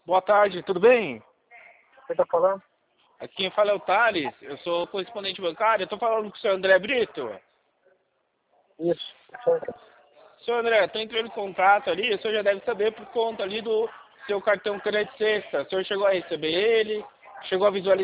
Boa tarde, tudo bem? Você tá falando? Aqui quem fala é o Thales, eu sou correspondente bancário, eu tô falando com o senhor André Brito. Isso. Senhor André, tô entrando em contato ali, o senhor já deve saber por conta ali do seu cartão crédito sexta. O senhor chegou a receber ele, chegou a visualizar